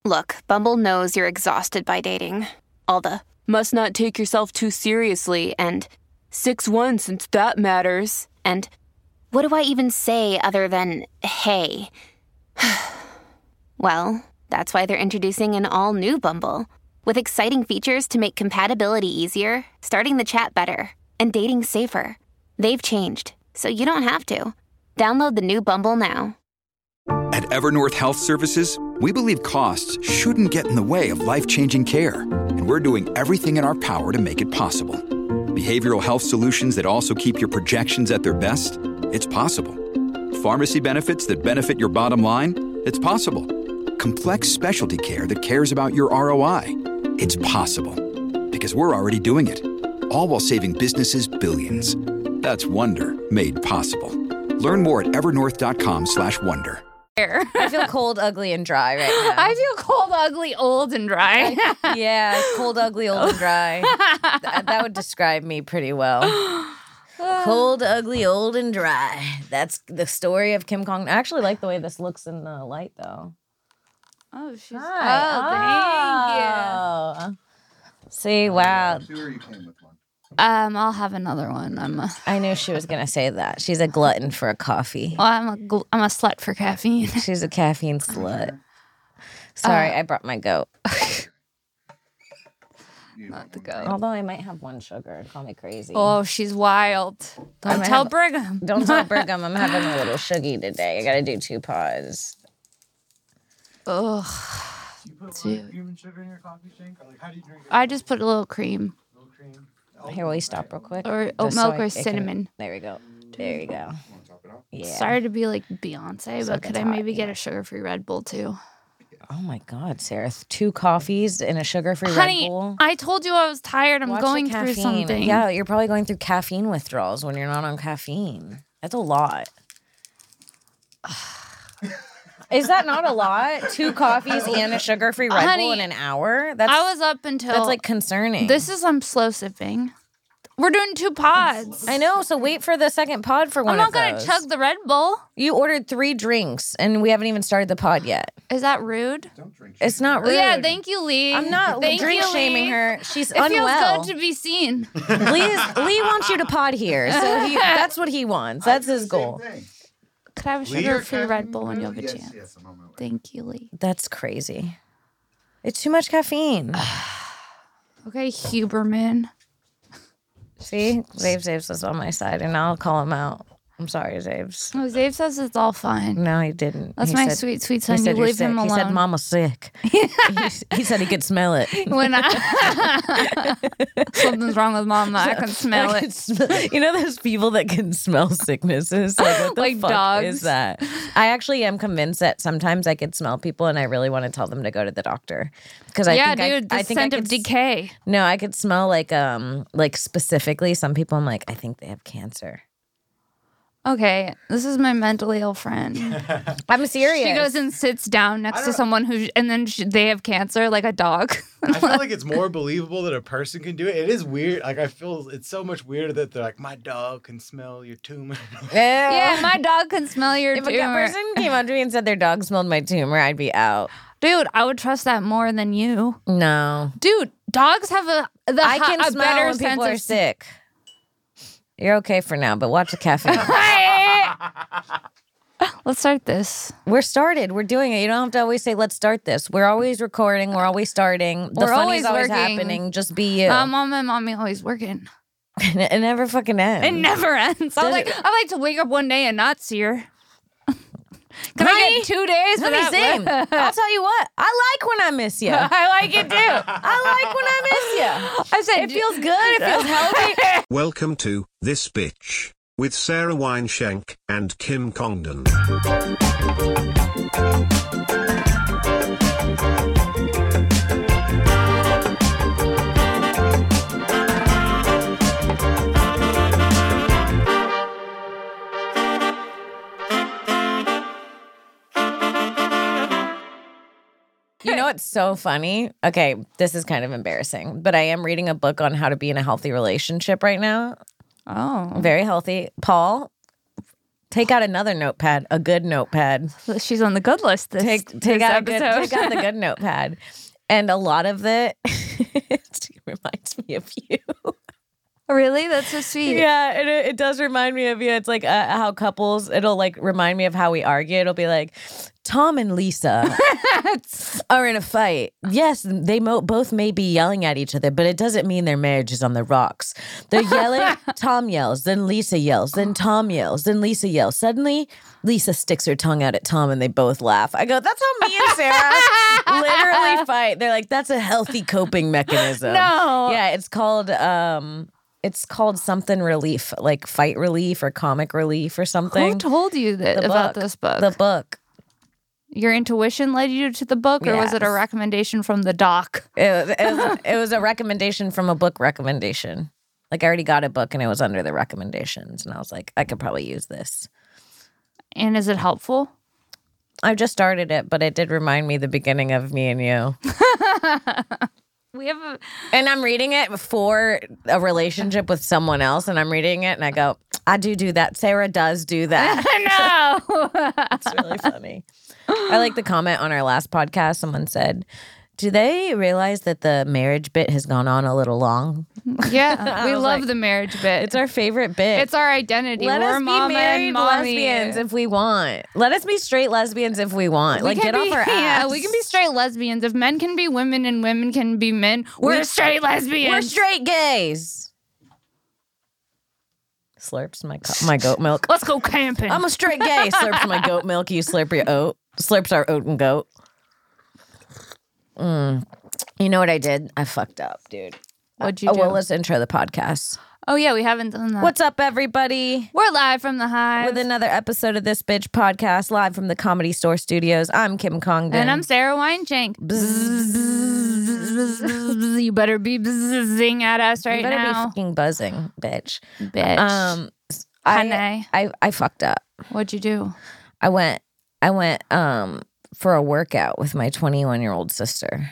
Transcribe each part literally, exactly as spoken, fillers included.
Look, Bumble knows you're exhausted by dating. All the must not take yourself too seriously and six one since that matters. And what do I even say other than hey? Well, that's why they're introducing an all-new Bumble with exciting features to make compatibility easier, starting the chat better, and dating safer. They've changed, so you don't have to. Download the new Bumble now. At Evernorth Health Services, we believe costs shouldn't get in the way of life-changing care, and we're doing everything in our power to make it possible. Behavioral health solutions that also keep your projections at their best? It's possible. Pharmacy benefits that benefit your bottom line? It's possible. Complex specialty care that cares about your R O I? It's possible. Because we're already doing it. All while saving businesses billions. That's Wonder made possible. Learn more at evernorth.com slash wonder. I feel cold, ugly, and dry right now. I feel cold, ugly, old, and dry. Yeah, cold, ugly, old, and dry. That, that would describe me pretty well. Cold, ugly, old, and dry. That's the story of Kim Kong. I actually like the way this looks in the light, though. Oh, she's... Hi. Oh, thank you. See, wow. See where you came with one. Um, I'll have another one. I'm a... I knew she was going to say that. She's a glutton for a coffee. Well, I'm a, gl- I'm a slut for caffeine. She's a caffeine slut. Sorry, Uh, I brought my goat. Not the goat. Although I might have one sugar. Call me crazy. Oh, she's wild. Don't I'm tell have- Brigham. Don't tell Brigham. I'm having a little shuggy today. I got to do two pods. Ugh. You put Dude. like human sugar in your coffee, Shank? Or like, how do you drink it? I just put a little cream. Little cream? Here, will you stop real quick? Or oat Just so milk I- or it can- cinnamon. There we go. There you go. Want to top it off? Yeah. Sorry to be like Beyonce, So but could it's I hot, maybe get yeah. a sugar-free Red Bull too? Oh my God, Sarah. Two coffees and a sugar-free Red Honey, Bull. I told you I was tired. I'm Watch the going through caffeine. something. Yeah, you're probably going through caffeine withdrawals when you're not on caffeine. That's a lot. Is that not a lot? Two coffees and a sugar-free Red Honey, Bull in an hour? That's I was up until that's like concerning. this is I'm slow sipping. We're doing two pods. I know. So wait for the second pod for one I'm not of gonna those. chug the Red Bull. You ordered three drinks and we haven't even started the pod yet. Is that rude? Don't drink It's sugar. not rude. Yeah, thank you, Lee. I'm not Thank drink you, shaming Lee. her. She's It unwell. feels good to be seen. Lee, Lee wants you to pod here, so he, that's what he wants. That's I do his the same goal. thing. Could I have a Lee or sugar-free Red Bull when you have a yes, chance? Yes, I'm on my way. Thank you, Lee. That's crazy. It's too much caffeine. Okay, Huberman. See, Zave Zaves was on my side, and now I'll call him out. I'm sorry, Zaves. Oh, Zave says it's all fine. No, he didn't. That's He my said- sweet, sweet He son. said You you're leave sick. him alone. He said Mama's sick. he, he said he could smell it. When I something's wrong with mom, I can smell I it. can smell- you know those people that can smell sicknesses? Like, what the Like fuck dogs. is that? I actually am convinced that sometimes I could smell people and I really want to tell them to go to the doctor. Because I Yeah, think dude, I, the I think I scent could of s- decay. No, I could smell like um like specifically some people I'm like, I think they have cancer. Okay, this is my mentally ill friend. I'm serious. She goes and sits down next to someone who, and then she, they have cancer, like a dog. I feel like it's more believable that a person can do it. It is weird. Like I feel it's so much weirder that they're like, my dog can smell your tumor. Yeah, my dog can smell your If a tumor. person came up to me and said their dog smelled my tumor, I'd be out. Dude, I would trust that more than you. No. Dude, dogs have a the I hi- can a smell better when sense people of are sick. You're okay for now, but watch the caffeine. Let's start this. We're started. We're doing it. You don't have to always say, let's start this. We're always recording. We're always starting. The We're funny's always always working. happening. Just be you. Uh, mom and mommy always working. it never fucking ends. It never ends. I like I like to wake up one day and not see her. Can I Honey, get two days Honey, without same. I'll tell you what. I like when I miss you. I like it too. I like when I miss you. I said It feels good. It feels healthy. Welcome to This Bitch with Sarah Wineshank and Kim Congdon. You know what's so funny? Okay, this is kind of embarrassing, but I am reading a book on how to be in a healthy relationship right now. Oh. Very healthy. Paul, Take out another notepad, a good notepad. She's on the good list this, Take this take out a good, episode. take out the good notepad, and a lot of it reminds me of you. Really? That's so sweet. Yeah, it, it does remind me of you. It's like uh, how couples, it'll like remind me of how we argue. It'll be like, Tom and Lisa are in a fight. Yes, they mo- both may be yelling at each other, but it doesn't mean their marriage is on the rocks. They're yelling, Tom yells, then Lisa yells, then Tom yells, then Lisa yells. Suddenly, Lisa sticks her tongue out at Tom and they both laugh. I go, that's how me and Sarah literally fight. They're like, that's a healthy coping mechanism. No. Yeah, it's called... um. It's called something relief, like fight relief or comic relief or something. Who told you that The about book. this book? The book. Your intuition led you to the book, or was it a Yes. recommendation from the doc? It, was- it, was, it was a recommendation from a book recommendation. Like I already got a book and it was under the recommendations. And I was like, I could probably use this. And is it helpful? I just started it, but it did remind me the beginning of me and you. We have a... And I'm reading it for a relationship with someone else. And I'm reading it and I go, I do do that. Sarah does do that. No. It's really funny. I like the comment on our last podcast. Someone said, do they realize that the marriage bit has gone on a little long? Yeah, we was love like, the marriage bit. It's our favorite bit. It's our identity. Let We're us be mama married and mommy. lesbians if we want. Let us be straight lesbians if we want. We like, can get be, off our ass. Yeah, we can be straight lesbians. If men can be women and women can be men, we're We- straight lesbians. We're straight gays. Slurps my co- my goat milk. Let's go camping. I'm a straight gay. Slurps my goat milk. You slurp your oat. Slurps our oat and goat. Mm. You know what I did? I fucked up, dude. What'd you oh, do? well, let's intro the podcast. Oh, yeah, we haven't done that. What's up, everybody? We're live from the Hive. With another episode of This Bitch Podcast, live from the Comedy Store Studios. I'm Kim Congdon. And I'm Sarah Weinschenk. You better be buzzing at us right You better now. be fucking buzzing, bitch. Bitch. Um, I, Honey. I I fucked up. What'd you do? I went I went um for a workout with my twenty-one year old sister,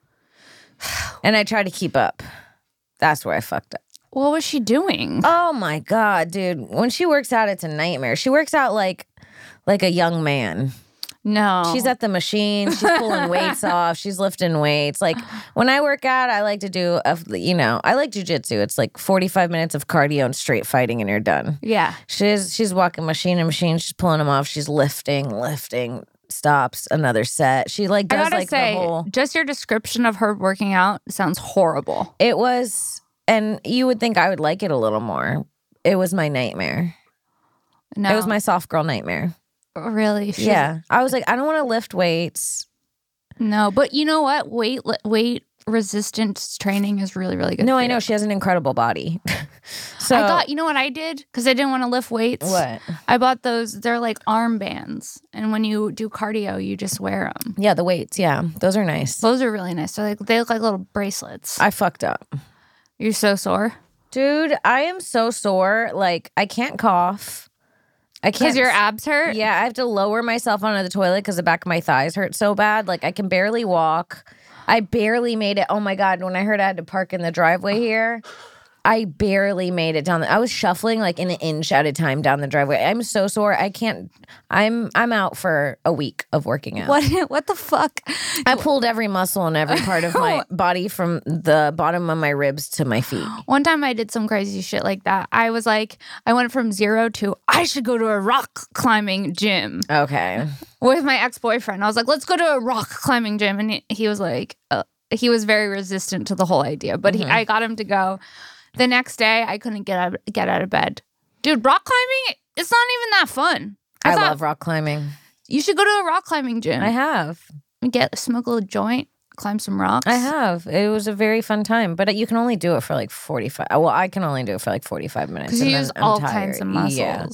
and I tried to keep up. That's where I fucked up. What was she doing? Oh my god, dude! When she works out, it's a nightmare. She works out like like a young man. No. She's at the machine. She's pulling weights off. She's lifting weights. Like when I work out, I like to do, a, you know, I like jujitsu. It's like forty-five minutes of cardio and straight fighting, and you're done. Yeah. She's she's walking machine to machine. She's pulling them off. She's lifting, lifting. Stops another set. She like I does gotta like say, the whole. just your description of her working out sounds horrible. It was, and you would think I would like it a little more. It was my nightmare. No. It was my soft girl nightmare. Really? She's- Yeah, I was like, I don't want to lift weights. No, but you know what? Weight weight resistance training is really, really good. No, for I know you. she has an incredible body. So I got, you know what I did? Because I didn't want to lift weights. what? I bought those, they're like armbands. And when you do cardio, you just wear them. Yeah, the weights. Yeah, those are nice. Those are really nice. They're like, they look like little bracelets. I fucked up, You're so sore. dude. I am so sore. Like I can't cough. I can't. Because your abs hurt? Yeah, I have to lower myself onto the toilet because the back of my thighs hurt so bad. Like I can barely walk. I barely made it. Oh my God, when I heard I had to park in the driveway here, I barely made it down. The, I was shuffling like an inch at a time down the driveway. I'm so sore. I can't. I'm I'm out for a week of working out. What, what the fuck? I pulled every muscle in every part of my body from the bottom of my ribs to my feet. One time I did some crazy shit like that. I was like, I went from zero to I should go to a rock climbing gym Okay. with my ex-boyfriend. I was like, let's go to a rock climbing gym. And he, he was like, uh, he was very resistant to the whole idea, but he, I got him to go. The next day, I couldn't get out, get out of bed. Dude, rock climbing, it's not even that fun. I, I, thought love rock climbing. you should go to a rock climbing gym. I have. Get smoke a little joint, climb some rocks. I have. It was a very fun time, but you can only do it for like forty-five. Well, I can only do it for like forty-five minutes. Because you and then use I'm all tired. kinds of muscles. Yeah.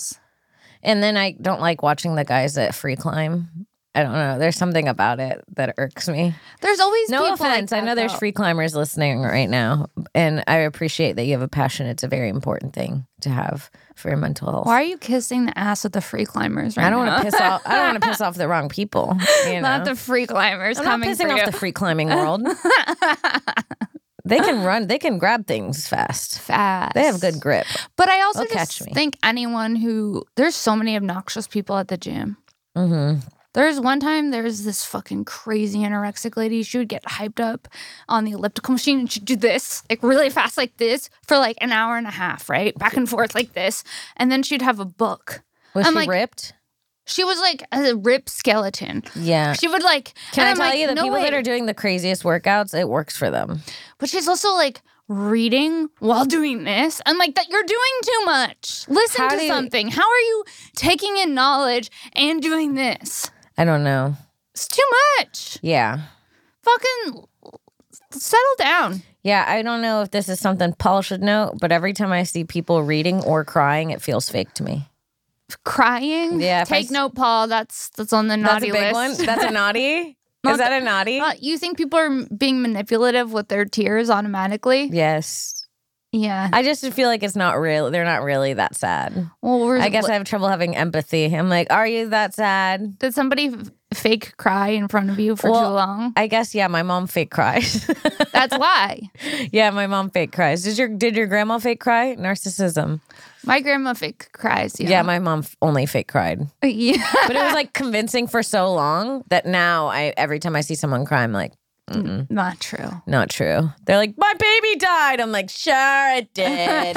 And then I don't like watching the guys that free climb. I don't know. There's something about it that irks me. There's always No people offense. like I know that, there's though. free climbers listening right now, and I appreciate that you have a passion. It's a very important thing to have for your mental health. Why are you kissing the ass of the free climbers right I don't now? want to piss off. I don't want to piss off the wrong people. You know? Not the free climbers I'm not coming pissing for off you. the free climbing world. They can run. They can grab things fast. Fast. They have good grip. But I also They'll just catch me. think anyone who there's so many obnoxious people at the gym. Mm-hmm. There's one time there was this fucking crazy anorexic lady. She would get hyped up on the elliptical machine and she'd do this, like really fast, like this, for like an hour and a half, right? Back and forth like this. And then she'd have a book. Was I'm she like, ripped? She was like a ripped skeleton. Yeah. She would like. Can and I I'm tell like, you, the no people way. that are doing the craziest workouts, it works for them. But she's also like reading while doing this. I'm like, that you're doing too much. Listen How to do you- something. How are you taking in knowledge and doing this? I don't know. It's too much. Yeah. Fucking settle down. Yeah, I don't know if this is something Paul should know, but every time I see people reading or crying, it feels fake to me. Crying. Yeah, if I Take s- note, Paul. That's that's on the That's naughty a big list. one. That's a naughty? Not Is that a naughty? Uh, you think people are being manipulative with their tears automatically? Yes. Yeah. I just feel like it's not real. They're not really that sad. Well, we're, I guess I have trouble having empathy. I'm like, are you that sad? did somebody f- fake cry in front of you for Well, too long? I guess yeah. My mom fake cries. That's why. Yeah, my mom fake cries. Did your Did your grandma fake cry? Narcissism. My grandma fake cries. Yeah, Yeah. my mom f- only fake cried, yeah. but it was like convincing for so long that now I every time I see someone cry, I'm like, mm-mm, Not true. not true. They're like, my baby died. I'm like, sure it did.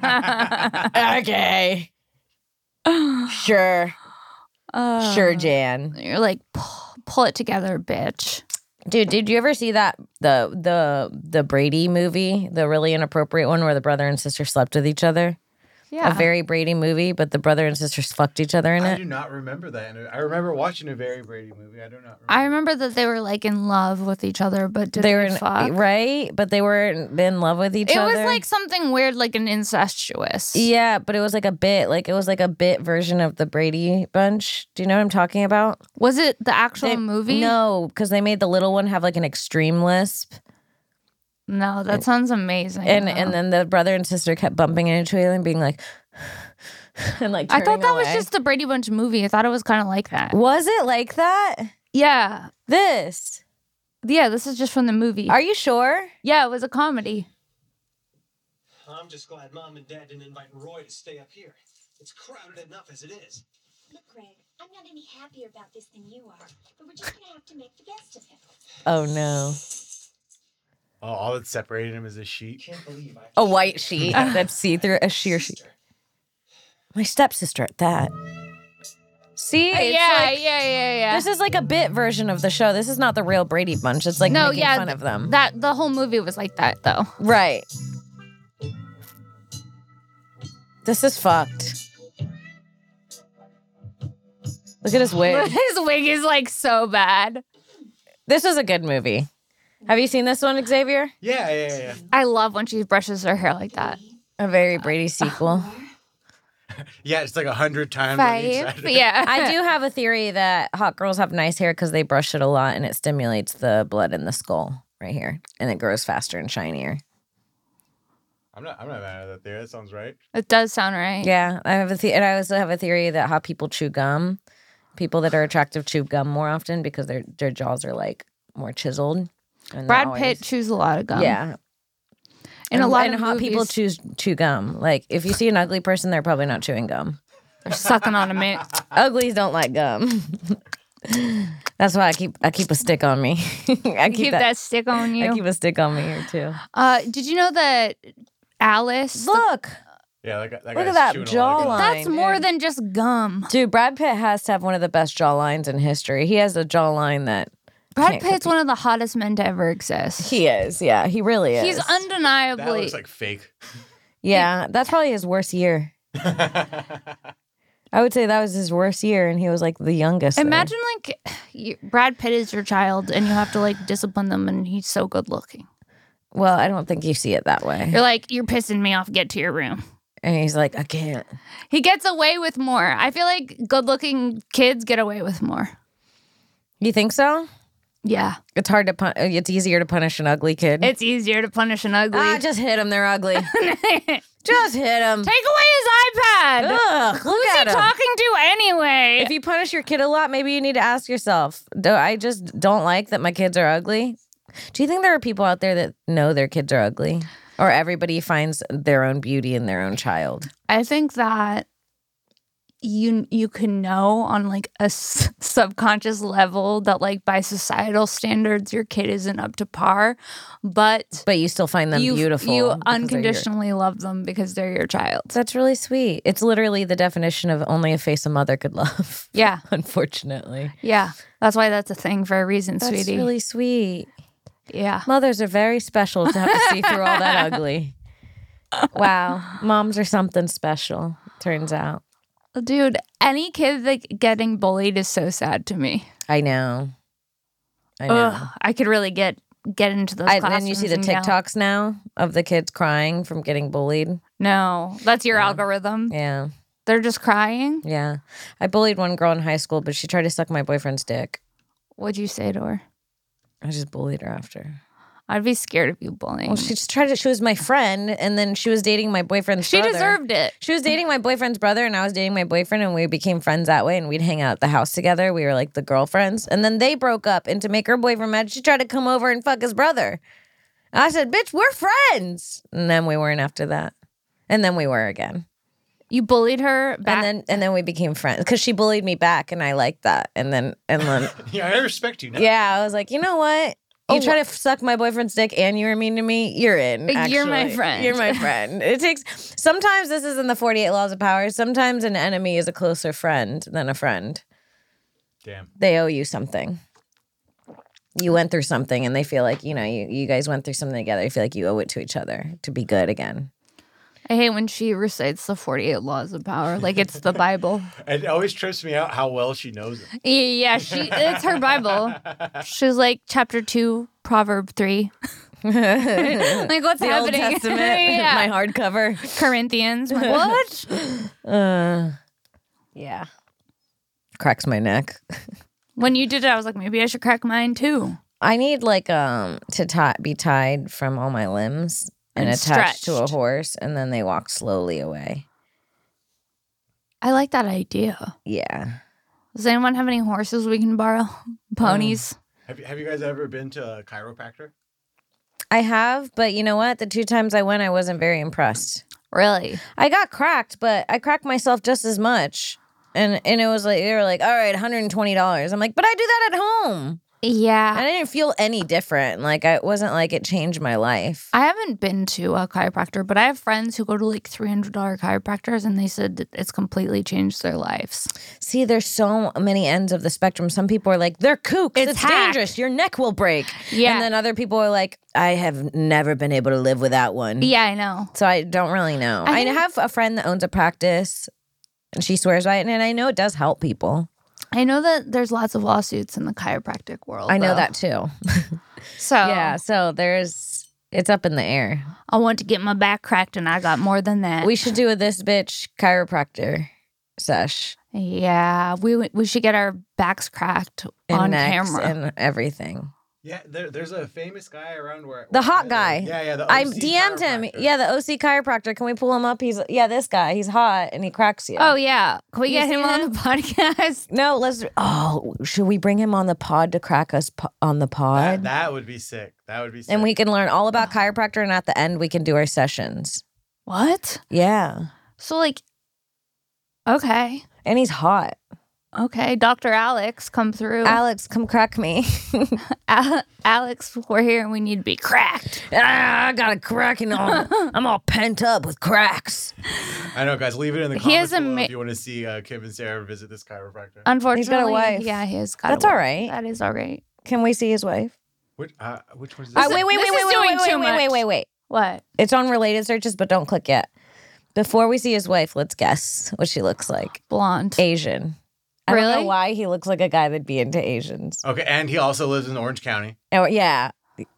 Okay, sure, Uh, sure, Jan. You're like, pull, pull it together, bitch. Dude, did you ever see that the the the Brady movie, the really inappropriate one where the brother and sister slept with each other? Yeah. A very Brady movie, but the brother and sisters fucked each other in I it. do not remember that. And I remember watching a very Brady movie. I do not remember. I remember that they were like in love with each other, but did They they, were in, fuck? right, but they were in love with each It other. was like something weird, like an incestuous. Yeah, but it was like a bit, like it was like a bit version of the Brady Bunch. Do you know what I'm talking about? Was it the actual They- movie? No, because they made the little one have like an extreme lisp, No, that sounds amazing. and though. and then the brother and sister kept bumping into each other and being like, and like. I thought turning that was away. just the Brady Bunch movie. I thought it was kind of like that. Was it like that? Yeah. This? Yeah, this is just from the movie. Are you sure? yeah, it was a comedy. I'm just glad Mom and Dad didn't invite Roy to stay up here. It's crowded enough as it is. Look, Greg, I'm not any happier about this than you are, but we're just gonna have to make the best of it. Oh no. Oh, all that's separating him is a sheet. Can't believe I A white sheet that's see through a sheer sheet. My stepsister at that. See? It's yeah, like- yeah, yeah, yeah. This is like a bit version of the show. This is not the real Brady Bunch. It's like no, making yeah, fun of them. That the whole movie was like that, though. Right. This is fucked. Look at his wig. His wig is like so bad. This is a good movie. Have you seen this one, Xavier? Yeah, yeah, yeah. I love when she brushes her hair like that. A very Brady sequel. Yeah, it's like a hundred times on each Five, side. yeah. I do have a theory that hot girls have nice hair because they brush it a lot and it stimulates the blood in the skull right here. And it grows faster and shinier. I'm not. I'm not mad at that theory. That sounds right. It does sound right. Yeah, I have a the- and I also have a theory that hot people chew gum. People that are attractive chew gum more often because their their jaws are like more chiseled. And they're Brad always- Pitt chews a lot of gum. Yeah, and, a lot and of hot movies, people chew chew gum. Like if you see an ugly person, they're probably not chewing gum. They're sucking on a mint. Uglies don't like gum. That's why I keep I keep a stick on me. I keep, Keep that, that stick on you. I keep a stick on me here too. Uh, did you know that Alice? Look, Yeah, that, guy- that Look guy's at that chewing a lot of gum. jawline. That's more dude. than just gum. dude, Brad Pitt has to have one of the best jawlines in history. He has a jawline that Brad can't Pitt's compete. one of the hottest men to ever exist. He is. Yeah, he really is. He's That undeniably. looks like fake. Yeah, that's probably his worst year. I would say that was his worst year, and he was like the youngest. there. Imagine like you, Brad Pitt is your child, and you have to like discipline them, and he's so good looking. Well, I don't think you see it that way. You're like, you're pissing me off. Get to your room. And he's like, I can't. He gets away with more. I feel like good looking kids get away with more. You think so? Yeah, It's hard to pun- it's easier to punish an ugly kid. it's easier to punish an ugly. ah, just hit him. They're ugly. Just hit him. Take away his iPad. Ugh, look Who's at he him. talking to anyway? If you punish your kid a lot, maybe you need to ask yourself, do I just don't like that my kids are ugly? Do you think there are people out there that know their kids are ugly? Or everybody finds their own beauty in their own child? I think that you you can know on like a s- subconscious level that like by societal standards your kid isn't up to par, but But you still find them you, beautiful. You because they're your- unconditionally love them because they're your child. That's really sweet. It's literally the definition of only a face a mother could love. Yeah, Unfortunately. yeah. That's why that's a thing for a reason, That's sweetie. really sweet. Yeah. Mothers are very special to have to see through all that ugly. Wow. Moms are something special, turns out. Dude, any kid like getting bullied is so sad to me. I know. I know. Ugh, I could really get get into those I, classrooms. and you see the and yell. TikToks now of the kids crying from getting bullied. No, that's your algorithm. Yeah. They're just crying. Yeah. I bullied one girl in high school, but she tried to suck my boyfriend's dick. What'd you say to her? I just bullied her after. I'd be scared of you bullying. Well, she just tried to, she was my friend, and then she was dating my boyfriend's She brother. deserved it. She was dating my boyfriend's brother, and I was dating my boyfriend, and we became friends that way, and we'd hang out at the house together. We were like the girlfriends. And then they broke up, and to make her boyfriend mad, she tried to come over and fuck his brother. And I said, bitch, we're friends. And then we weren't after that. And then we were again. You bullied her back. And then and then we became friends because she bullied me back, and I liked that. And then and then Yeah, I respect you now. yeah, I was like, you know what? You Oh, try to suck my boyfriend's dick and you were mean to me, you're in. You're my actually. friend. You're my friend. It takes sometimes this is in the forty-eight laws of power. Sometimes an enemy is a closer friend than a friend. Damn. They owe you something. You went through something and they feel like, you know, you, you guys went through something together. You feel like you owe it to each other to be good again. I hate when she recites the forty-eight laws of power like it's the Bible. It always trips me out how well she knows it. Yeah, she it's her Bible. She's like chapter two, proverb three. Like what's The Old happening? Testament, Yeah. my hardcover. Corinthians. I'm like, what? Uh, yeah. Cracks my neck. When you did it, I was like, maybe I should crack mine too. I need like um to tie be tied from all my limbs and, And attached to a stretched. horse, and then they walk slowly away. I like that idea. Yeah. Does anyone have any horses we can borrow? Ponies? Have you, have you guys ever been to a chiropractor? I have, but you know what? The two times I went, I wasn't very impressed. Really? I got cracked, but I cracked myself just as much. And and it was like, they were like, all right, one hundred twenty dollars. I'm like, but I do that at home. Yeah. And I didn't feel any different. Like, I, it wasn't like it changed my life. I haven't been to a chiropractor, but I have friends who go to like three hundred dollars chiropractors and they said that it's completely changed their lives. See, there's so many ends of the spectrum. Some people are like, they're kooks. It's It's, hack. dangerous. Your neck will break. Yeah. And then other people are like, I have never been able to live without one. Yeah, I know. So I don't really know. I I, think- have a friend that owns a practice and she swears by it. And I know it does help people. I know that there's lots of lawsuits in the chiropractic world. I know though. that too. So Yeah. So there's, it's up in the air. I want to get my back cracked and I got more than that. We should do a This Bitch chiropractor sesh. yeah, we we should get our backs cracked And on necks camera. and everything. Yeah, there, there's a famous guy around where The where hot I guy. live. Yeah, yeah. The I O C D M'd him. chiropractor. Yeah, the O C chiropractor. Can we pull him up? He's yeah, this guy. He's hot and he cracks you. Oh yeah, can we You get him seen on him? the podcast? No, let's. Oh, should we bring him on the pod to crack us po- on the That, pod? that would be sick. That would be sick. And we can learn all about chiropractor, and at the end, we can do our sessions. What? Yeah, So like, okay, and he's hot. okay, Doctor Alex, come through. Alex, come crack me. Al- Alex, we're here and we need to be cracked. ah, I got a cracking on. I'm all pent up with cracks. I know, guys. Leave it in the He comments has a below ma- if you want to see uh, Kim and Sarah visit this chiropractor. Unfortunately, wife. yeah, he has got. That's a wife. all right. That is all right. Can we see his wife? Which, uh, which one is Uh, this? wait, wait, this wait, is wait, doing wait, wait, too wait, wait, much. wait, wait. What? It's on related searches, but don't click yet. Before we see his wife, let's guess what she looks like. Blonde. Asian. I don't know Really? why he looks like a guy that'd be into Asians. Okay, and he also lives in Orange County. Oh yeah.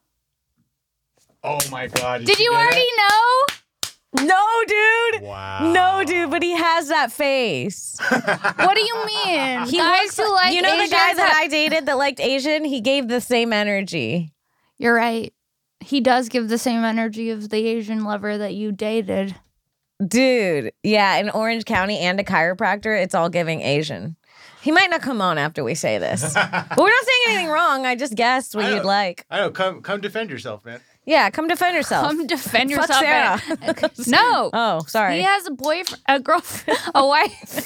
Oh my God. Did you get already it? know? No, dude. Wow. No, dude, but he has that face. What do you mean? He Guys looks who like you know the Asians guy that have- I dated that liked Asian, he gave the same energy. You're right. He does give the same energy of the Asian lover that you dated. Dude, yeah, in Orange County and a chiropractor, it's all giving Asian. He might not come on after we say this. But we're not saying anything wrong. I just guessed what I you'd know. like. I know. Come, come defend yourself, man. Yeah, come defend yourself. Come defend Fuck yourself. Sarah. and- no. Oh, sorry. He has a boyfriend, a girlfriend, a wife.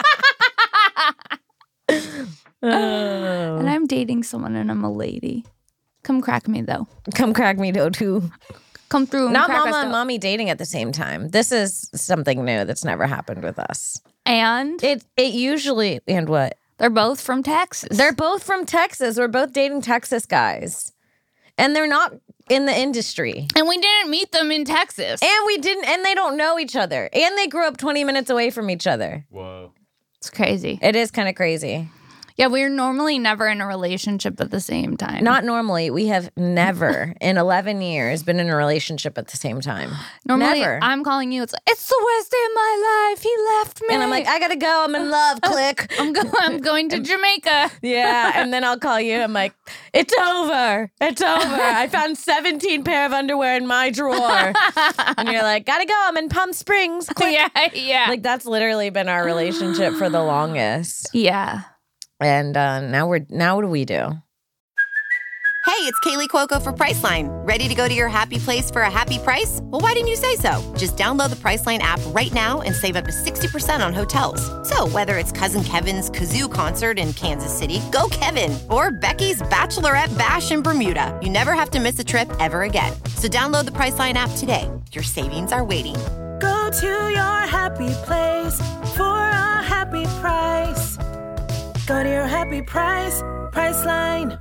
Oh. And I'm dating someone and I'm a lady. Come crack me though. Come crack me though too. Come through and Not crack mama us and though. mommy dating at the same time. This is something new that's never happened with us. And It it usually and what? they're both from Texas. They're both from Texas. We're both dating Texas guys. And they're not in the industry. and we didn't meet them in Texas. And we didn't and they don't know each other. And they grew up twenty minutes away from each other. Whoa. It's crazy. It is kind of crazy. Yeah, we're normally never in a relationship at the same time. Not normally. We have never in eleven years been in a relationship at the same time. normally. Never. I'm calling you. It's like, it's the worst day of my life. He left me, And I'm like, I gotta go. I'm in love. Click. I'm going. I'm going to Jamaica. Yeah. And then I'll call you. I'm like, it's over. It's over. I found seventeen pair of underwear in my drawer. And you're like, gotta go. I'm in Palm Springs. Click. yeah, yeah, Like that's literally been our relationship for the longest. yeah. And uh, now we're now what do we do? Hey, it's Kaylee Cuoco for Priceline. Ready to go to your happy place for a happy price? Well, why didn't you say so? Just download the Priceline app right now and save up to sixty percent on hotels. So whether it's Cousin Kevin's Kazoo Concert in Kansas City, go Kevin, or Becky's Bachelorette Bash in Bermuda, you never have to miss a trip ever again. So download the Priceline app today. Your savings are waiting. Go to your happy place for a happy price. Go to your happy price, Priceline.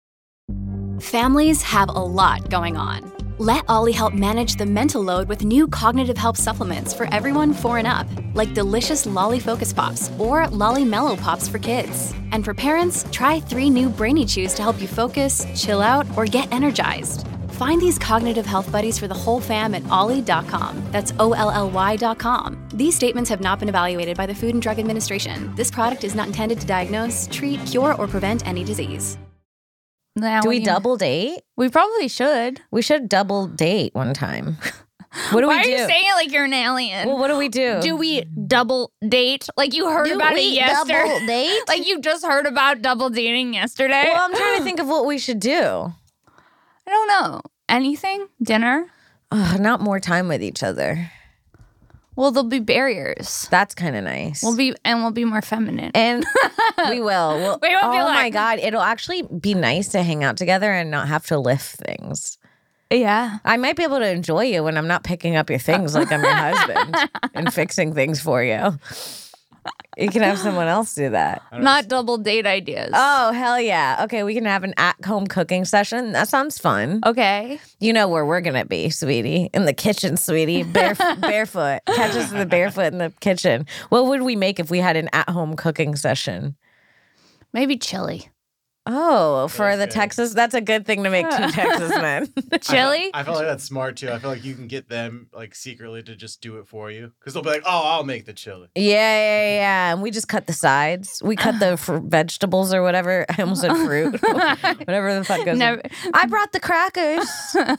Families have a lot going on. Let Ollie help manage the mental load with new cognitive help supplements for everyone four and up, like delicious Lolly Focus Pops or Lolly Mellow Pops for kids. And for parents, try three new Brainy Chews to help you focus, chill out, or get energized. Find these cognitive health buddies for the whole fam at ollie dot com. That's O L L Y dot com. These statements have not been evaluated by the Food and Drug Administration. This product is not intended to diagnose, treat, cure, or prevent any disease. Now Do we you- double date? We probably should. We should double date one time. What do Why we do? are you saying it like you're an alien? Well, what do we do? Do we double date? Like you heard Do about we it yesterday? double date? Like you just heard about double dating yesterday? Well, I'm trying to think of what we should do. I don't know. Anything? Dinner? Ugh, not more time with each other. Well, there'll be barriers. That's kind of nice. We'll be and we'll be more feminine. And we will. We'll, We won't oh be my like- God. It'll actually be nice to hang out together and not have to lift things. Yeah. I might be able to enjoy you when I'm not picking up your things like I'm your husband and fixing things for you. You can have someone else do that. Not double date ideas. Oh, hell yeah. Okay, we can have an at-home cooking session. That sounds fun. Okay. You know where we're going to be, sweetie. In the kitchen, sweetie. Baref- barefoot. Catch us in the barefoot in the kitchen. What would we make if we had an at-home cooking session? Maybe chili. Oh, for the Texas, that's a good thing to make two Texas men. Chili? I feel like that's smart too. I feel like you can get them like secretly to just do it for you because they'll be like, "Oh, I'll make the chili." Yeah, yeah, yeah. And we just cut the sides. We cut the fr- vegetables or whatever. I almost said fruit. Whatever the fuck goes Never- in. I brought the crackers.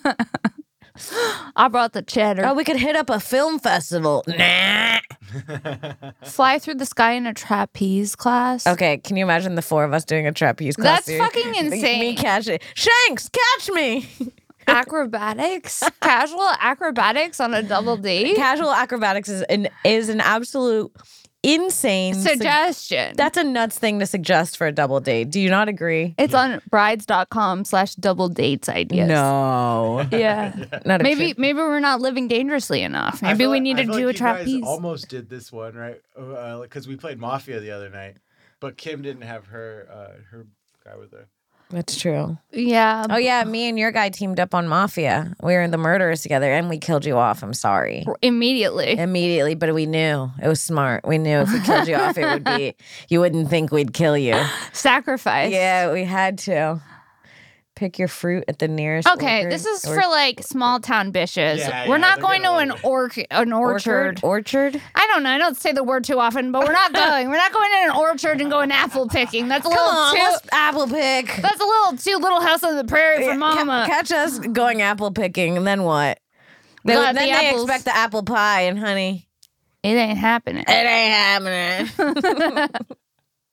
I brought the cheddar. Oh, we could hit up a film festival. Nah. Fly through the sky in a trapeze class. Okay, can you imagine the four of us doing a trapeze class? That's dude? fucking insane. Me catch it. Shanks, catch me. Acrobatics? Casual acrobatics on a double date? Casual acrobatics is an is an absolute insane sug- Suggestion. That's a nuts thing to suggest for a double date. Do you not agree? It's on brides.com slash double dates ideas. No. Yeah. Not a Maybe trip. maybe we're not living dangerously enough. I Maybe feel we like- need I to feel do like a you guys trapeze. almost did this one right because we played Mafia the other night, but Kim didn't have her uh, her guy with her. That's true. Yeah. Oh yeah, me and your guy teamed up on Mafia. We were in the murderers together and we killed you off. I'm sorry. Immediately. Immediately, but we knew it was smart. We knew if we killed you off, it would be you wouldn't think we'd kill you. Sacrifice. Yeah, we had to. Pick your fruit at the nearest. Okay, orchard this is or- for like small town bitches. Yeah, we're yeah, not they're going to gonna an orc an orchard. Orchard. I don't know. I don't say the word too often, but we're not going. We're not going to an orchard and going apple picking. That's a Come little on, too. let's apple pick. That's a little too Little House on the Prairie for Yeah, Mama. ca- catch us going apple picking, and then what? We Then, got then the they apples. expect the apple pie, and honey, It ain't happening. it ain't happening.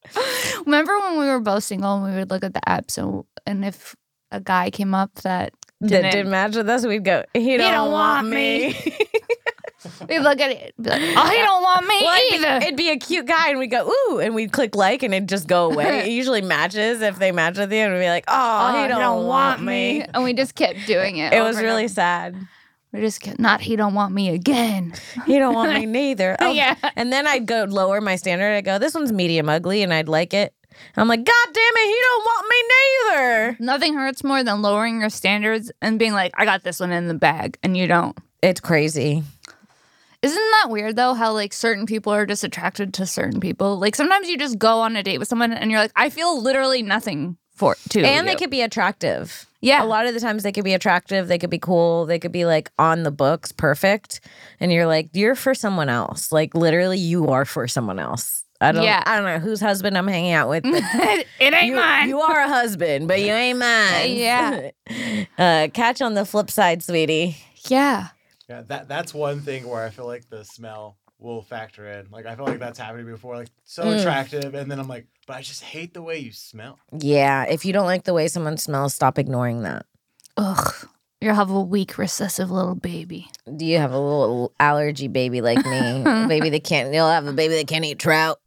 Remember when we were both single and we would look at the apps and, and if a guy came up that That didn't, didn't match with us, we'd go, he don't, don't want want me. we'd look at it, be like, oh, he don't want me Well, it'd, be, either. it'd be a cute guy, and we'd go, ooh, and we'd click like, and it'd just go away. It usually matches if they match with you, and we'd be like, oh, oh, he don't, want me. And we just kept doing it. It over was and really over. sad. We just kept, not he don't want me again. He don't want me neither. Oh, Yeah. And then I'd go lower my standard. I'd go, this one's medium ugly, and I'd like it. I'm like, God damn it, he don't want me neither. Nothing hurts more than lowering your standards and being like, I got this one in the bag, and you don't. It's crazy. Isn't that weird though? How like certain people are just attracted to certain people. Like sometimes you just go on a date with someone and you're like, I feel literally nothing for to And you. they could be attractive. Yeah. A lot of the times they could be attractive. They could be cool. They could be like on the books, perfect. And you're like, you're for someone else. Like literally you are for someone else. I don't Yeah. I don't know whose husband I'm hanging out with. But it ain't you, mine. you are a husband, but you ain't mine. Yeah. uh, catch on the flip side, sweetie. Yeah. Yeah, that that's one thing where I feel like the smell will factor in. Like I feel like that's happened before. Like so Mm. attractive, and then I'm like, but I just hate the way you smell. Yeah. If you don't like the way someone smells, stop ignoring that. Ugh. You have a weak, recessive little baby. Do you have a little allergy baby like me? A baby that can't, you'll have a baby that can't eat trout.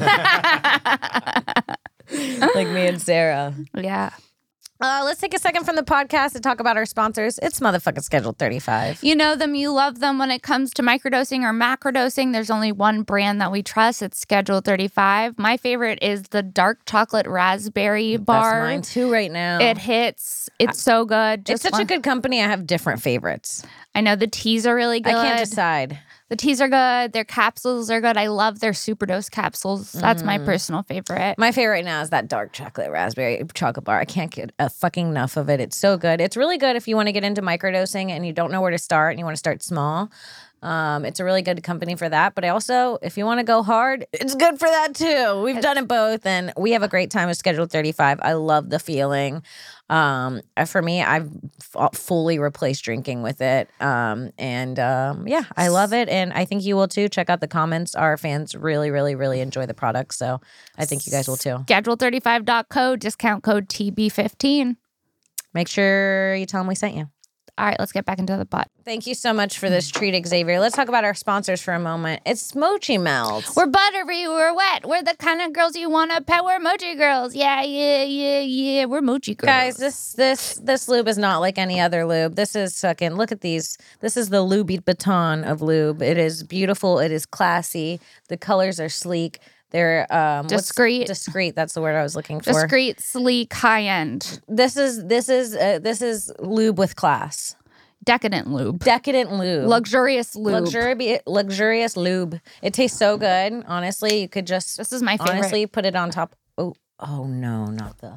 Like me and Sarah. Yeah. Uh, let's take a second from the podcast to talk about our sponsors. It's motherfucking Schedule thirty-five. You know them, you love them. When it comes to microdosing or macrodosing, there's only one brand that we trust. It's Schedule thirty-five. My favorite is the dark chocolate raspberry bar. That's mine too right now. It hits. It's so good. it's Just such a one- good company. I have different favorites. I know the teas are really good. I can't decide. The teas are good. Their capsules are good. I love their superdose capsules. That's my Mm. personal favorite. My favorite right now is that dark chocolate raspberry chocolate bar. I can't get a fucking enough of it. It's so good. It's really good if you want to get into microdosing and you don't know where to start and you want to start small. Um, it's a really good company for that. But I also, if you want to go hard, it's good for that too. We've done it both, and we have a great time with Schedule thirty-five. I love the feeling. Um, uh, for me, I've f- fully replaced drinking with it. Um, and um, yeah, I love it. And I think you will too. Check out the comments. Our fans really, really, really enjoy the product. So I think you guys will too. Schedule thirty-five dot co, discount code T B fifteen. Make sure you tell them we sent you. All right, let's get back into the pot. Thank you so much for this treat, Xavier. Let's talk about our sponsors for a moment. It's Mochi Melts. We're buttery, we're wet. We're the kind of girls you want to pet. We're mochi girls. Yeah, yeah, yeah, yeah. We're mochi girls. Guys, this this this lube is not like any other lube. This is fucking, look at these. This is the Louis Vuitton of lube. It is beautiful. It is classy. The colors are sleek. They're um what's- Discreet. Discreet. That's the word I was looking for. Discreet, sleek, high end. This is this is uh, this is lube with class. Decadent lube. Decadent lube. Luxurious lube. Luxuri- luxurious lube. It tastes so good. Honestly, you could just This is my favorite. honestly put it on top. Oh, oh no, not the.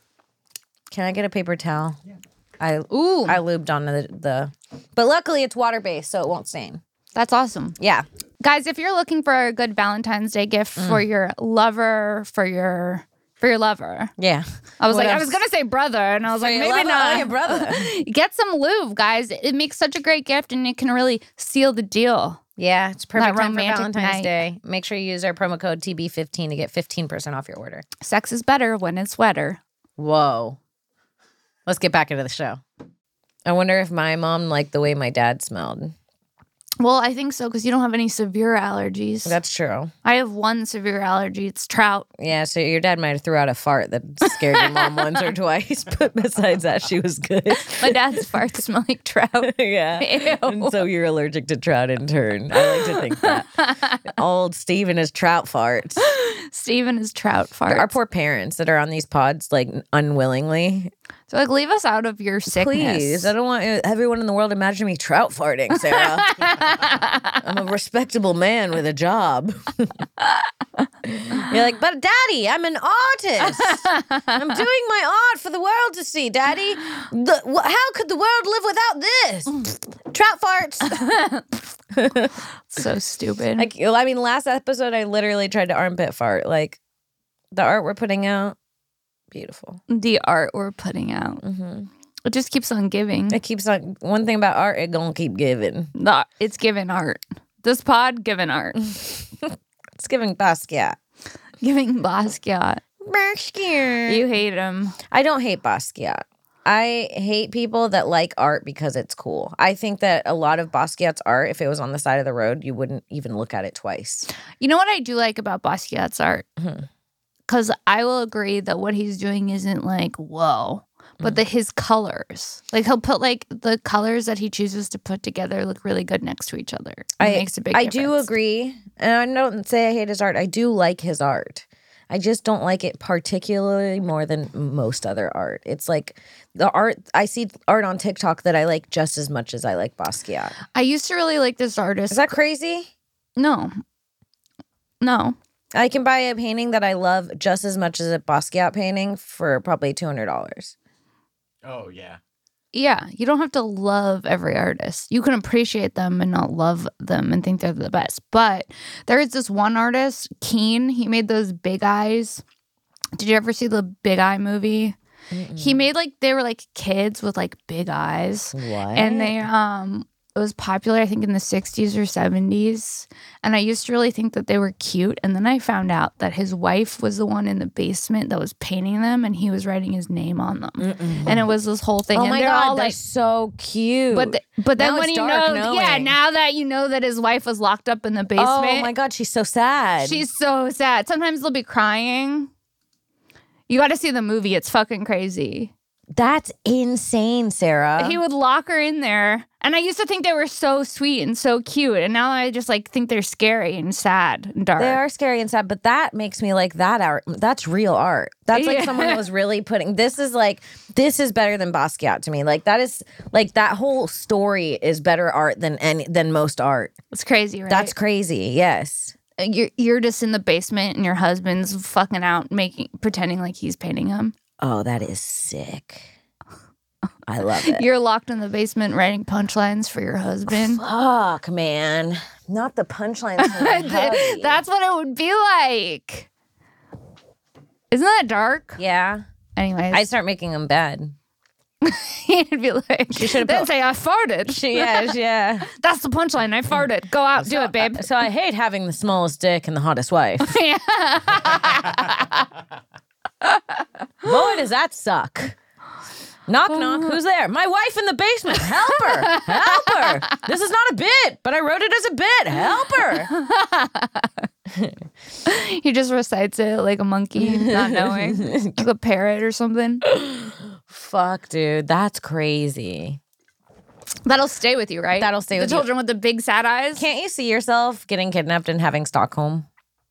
Can I get a paper towel? Yeah. I Ooh. I lubed on the, the but luckily it's water based, so it won't stain. That's awesome. Yeah. Guys, if you're looking for a good Valentine's Day gift Mm. for your lover, for your for your lover. Yeah. I was What like, I else? was gonna say brother, and I was For like, your maybe lover? not. Oh, your brother. Get some lube, guys. It makes such a great gift, and it can really seal the deal. Yeah, it's perfect That time for romantic Valentine's night. Day. Make sure you use our promo code T B fifteen to get fifteen percent off your order. Sex is better when it's wetter. Whoa. Let's get back into the show. I wonder if my mom liked the way my dad smelled. Well, I think so because you don't have any severe allergies. That's true. I have one severe allergy. It's trout. Yeah, so your dad might have threw out a fart that scared your mom once or twice, but besides that, she was good. My dad's farts smell like trout. Yeah. Ew. And so you're allergic to trout in turn. I like to think that. Old Steven is trout farts. Steven is trout farts. Our poor parents that are on these pods, like unwillingly. So, like, leave us out of your sickness. Please, I don't want everyone in the world imagining me trout farting, Sarah. I'm a respectable man with a job. You're like, but Daddy, I'm an artist. I'm doing my art for the world to see, Daddy. The, wh- how could the world live without this? Trout farts. So stupid. Like, I mean, last episode, I literally tried to armpit fart. Like, the art we're putting out, beautiful. The art we're putting out. Mm-hmm. It just keeps on giving. It keeps on. One thing about art, it gonna keep giving. The, it's giving art. This pod giving art. It's giving Basquiat. giving Basquiat. Basquiat. You hate him. I don't hate Basquiat. I hate people that like art because it's cool. I think that a lot of Basquiat's art, if it was on the side of the road, you wouldn't even look at it twice. You know what I do like about Basquiat's art? Because mm-hmm. I will agree that what he's doing isn't like, whoa. But mm-hmm. the his colors. Like he'll put like the colors that he chooses to put together look really good next to each other. It I, makes a big I difference. do agree. And I don't say I hate his art. I do like his art. I just don't like it particularly more than most other art. It's like the art, I see art on TikTok that I like just as much as I like Basquiat. I used to really like this artist. Is that crazy? No. No. I can buy a painting that I love just as much as a Basquiat painting for probably two hundred dollars. Oh, yeah. Yeah, you don't have to love every artist. You can appreciate them and not love them and think they're the best. But there is this one artist, Keen. He made those big eyes. Did you ever see the Big Eye movie? Mm-mm. He made like they were like kids with like big eyes. What? And they um it was popular, I think, in the sixties or seventies. And I used to really think that they were cute. And then I found out that his wife was the one in the basement that was painting them, and he was writing his name on them. Mm-mm. And it was this whole thing. Oh and my they're God, all they're like so cute. But the, but then Now when it's you dark know, knowing. yeah, now that you know that his wife was locked up in the basement. Oh my God, she's so sad. She's so sad. Sometimes they'll be crying. You got to see the movie. It's fucking crazy. That's insane, Sarah. He would lock her in there. And I used to think they were so sweet and so cute. And now I just like think they're scary and sad and dark. They are scary and sad, but that makes me like that art. That's real art. That's like Yeah. someone that was really putting, this is like, this is better than Basquiat to me. Like that is, like that whole story is better art than any, than most art. It's crazy, right? That's crazy, yes. You're, you're just in the basement and your husband's fucking out, making pretending like he's painting him. Oh, that is sick. I love it. You're locked in the basement writing punchlines for your husband. Fuck, man. Not the punchlines. That's what it would be like. Isn't that dark? Yeah. Anyways. I'd start making them bad. He'd be like, she should then put- say, I farted. She is, yeah. That's the punchline. I farted. Go out, so, do it, babe. Uh, so I hate having the smallest dick and the hottest wife. Boy, does that suck. Knock, knock. Who's there? My wife in the basement. Help her. Help her. This is not a bit, but I wrote it as a bit. Help her. He just recites it like a monkey, not knowing. Like a parrot or something. Fuck, dude. That's crazy. That'll stay with you, right? That'll stay the with you. The children with the big sad eyes. Can't you see yourself getting kidnapped and having Stockholm?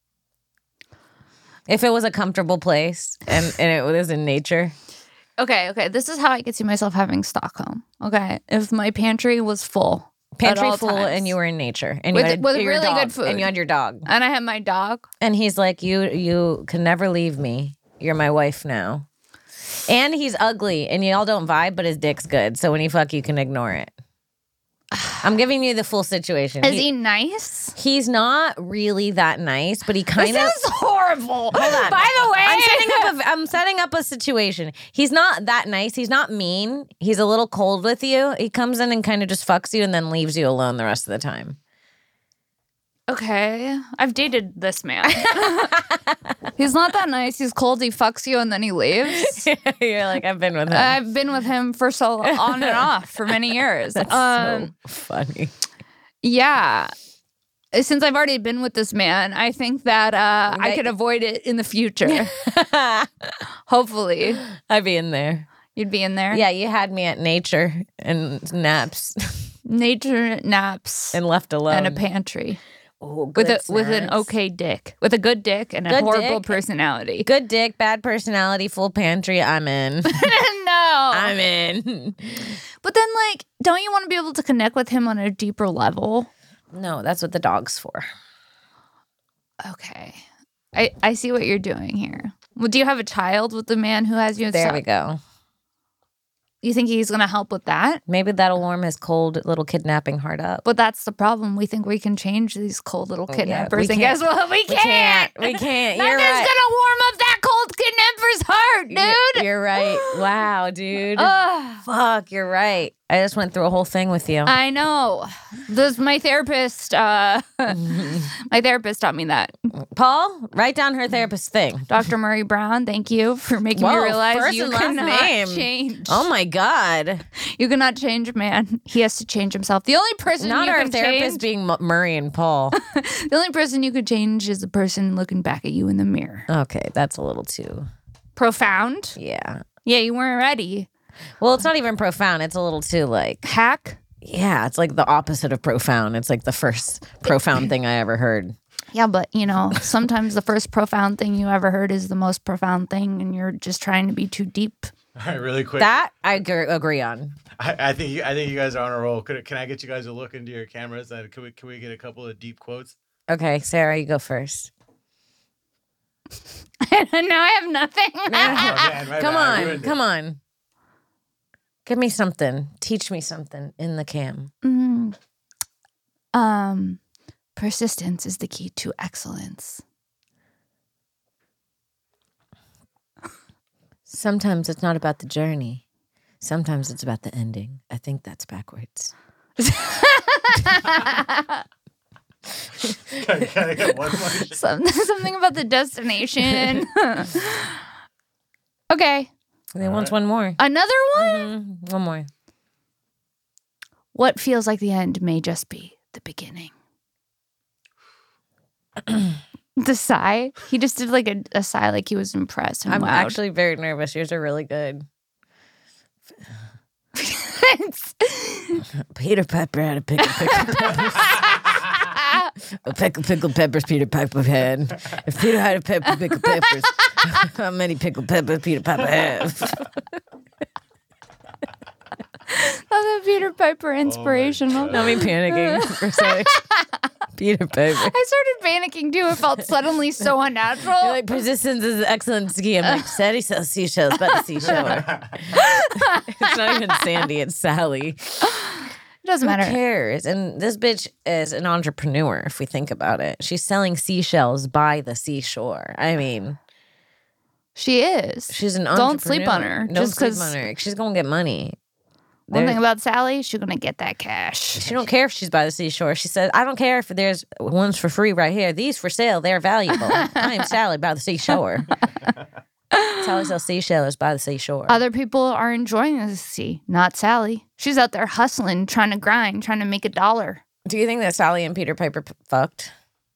If it was a comfortable place and, and it was in nature. Okay, okay. This is how I could see myself having Stockholm. Okay. If my pantry was full. Pantry at all full times. and you were in nature. And with, you had with your really dog, good food. And you had your dog. And I had my dog. And he's like, you you can never leave me. You're my wife now. And he's ugly and y'all don't vibe, but his dick's good. So when you fuck, you can ignore it. I'm giving you the full situation. Is he, he nice? He's not really that nice, but he kind of. This is horrible. Hold on. By the way, I'm setting up a, I'm setting up a situation. He's not that nice. He's not mean. He's a little cold with you. He comes in and kind of just fucks you and then leaves you alone the rest of the time. Okay. I've dated this man. He's not that nice. He's cold. He fucks you and then he leaves. You're like, I've been with him. I've been with him for so on and off for many years. That's um, so funny. Yeah. Since I've already been with this man, I think that uh, Okay. I could avoid it in the future. Hopefully. I'd be in there. You'd be in there? Yeah, you had me at nature and naps. Nature, naps. And left alone. And a pantry. Oh, with good a with an snacks. okay dick, with a good dick and a Good horrible dick. personality. Good dick, bad personality, full pantry. I'm in. No, I'm in. But then, like, don't you want to be able to connect with him on a deeper level? No, that's what the dog's for. Okay, I I see what you're doing here. Well, do you have a child with the man who has you? There we go. You think he's gonna help with that? Maybe that'll warm his cold little kidnapping heart up. But that's the problem. We think we can change these cold little Oh, yeah, kidnappers, we and can't. guess what? We We can't. can't. We can't. Nothing's You're right. gonna warm up that cold kidnapper's heart, dude. You're right. Wow, dude. Ugh. Fuck, you're right. I just went through a whole thing with you. I know. This my therapist. Uh, my therapist taught me that. Paul, write down her therapist thing. Doctor Murray Brown, thank you for making Whoa, me realize first you and last cannot name. change. Oh my God. You cannot change a man. He has to change himself. The only person Not you our can therapist change, being M- Murray and Paul. the only person you could change is the person looking back at you in the mirror. Okay, that's a little too Profound. Yeah. Yeah, you weren't ready. Well, it's not even profound. It's a little too like hack. Yeah, it's like the opposite of profound. It's like the first profound thing I ever heard. Yeah, but you know, sometimes the first profound thing you ever heard is the most profound thing, and you're just trying to be too deep. All right, really quick. That I agree, agree on. I, I think you, I think you guys are on a roll. Could, can I get you guys to look into your cameras and can we can we get a couple of deep quotes? Okay, Sarah, you go first. Now I have nothing. Oh, man, my Come bad. I on, ruined it. come on. Give me something. Teach me something in the cam. Mm. Um, persistence is the key to excellence. Sometimes it's not about the journey. Sometimes it's about the ending. I think that's backwards. Can I, can I get one more? Some, something about the destination. Okay. They want one more. Another one? Mm-hmm. One more. What feels like the end may just be the beginning. The sigh. He just did like a, a sigh, like he was impressed. And I'm wowed. actually very nervous. Yours are really good. Peter Piper had a pickle pickle peppers. A pickle pickle peppers Peter Piper had. If Peter had a pepper pickle peppers, how many pickle peppers Peter Piper have? Oh, the Peter Piper inspirational. Not me panicking for a second. Peter Piper. I started panicking too. It felt suddenly so unnatural. You're like, persistence is an excellent ski. I'm like, Sadie sells seashells by the seashore. It's not even Sandy, it's Sally. It doesn't Who matter. cares? And this bitch is an entrepreneur, if we think about it. She's selling seashells by the seashore. I mean, she is. She's an Don't entrepreneur. sleep on her. Don't Just sleep 'cause- on her. She's going to get money. One There- thing about Sally, she's gonna get that cash. She don't care if she's by the seashore. She said, I don't care if there's ones for free right here. These for sale. They're valuable. I am Sally by the seashore. Sally sells seashells by the seashore. Other people are enjoying the sea, not Sally. She's out there hustling, trying to grind, trying to make a dollar. Do you think that Sally and Peter Piper p- fucked?